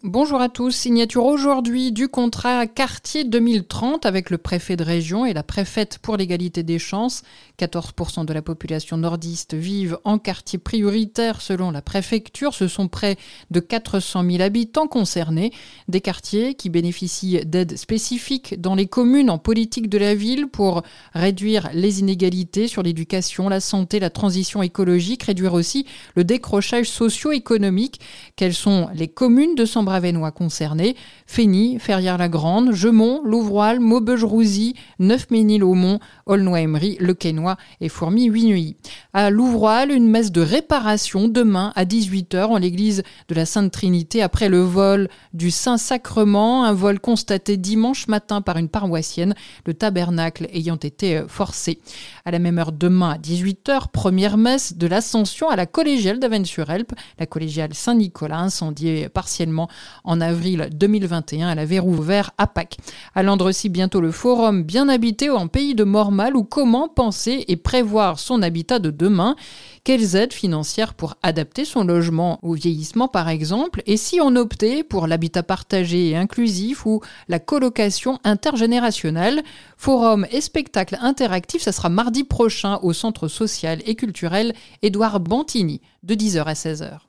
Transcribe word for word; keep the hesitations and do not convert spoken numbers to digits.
Bonjour à tous, signature aujourd'hui du contrat Quartier deux mille trente avec le préfet de région et la préfète pour l'égalité des chances. quatorze pour cent de la population nordiste vivent en quartier prioritaire selon la préfecture. Ce sont près de quatre cent mille habitants concernés. Des quartiers qui bénéficient d'aides spécifiques dans les communes en politique de la ville pour réduire les inégalités sur l'éducation, la santé, la transition écologique, réduire aussi le décrochage socio-économique. Quelles sont les communes de Sambre Avesnois concernés? Fény, Ferrières-la-Grande, Gemont, Louvroil, Maubeuge-Rouzy, Neuf-Ménil-Aumont, Aulnoy-Emery, Le Quesnoy et Fourmies-Huinuilly. À Louvroil, une messe de réparation demain à dix-huit heures en l'église de la Sainte-Trinité après le vol du Saint-Sacrement, un vol constaté dimanche matin par une paroissienne, le tabernacle ayant été forcé. À la même heure demain à dix-huit heures, première messe de l'Ascension à la collégiale d'Avesnes-sur-Helpe, la collégiale Saint-Nicolas, incendiée partiellement en avril deux mille vingt et un. Elle avait rouvert à Pâques. À Landrecy, bientôt le forum Bien habité en pays de Mormal, ou comment penser et prévoir son habitat de demain. Quelles aides financières pour adapter son logement au vieillissement par exemple, et si on optait pour l'habitat partagé et inclusif ou la colocation intergénérationnelle. Forum et spectacle interactif, ça sera mardi prochain au centre social et culturel Édouard Bantini de dix heures à seize heures.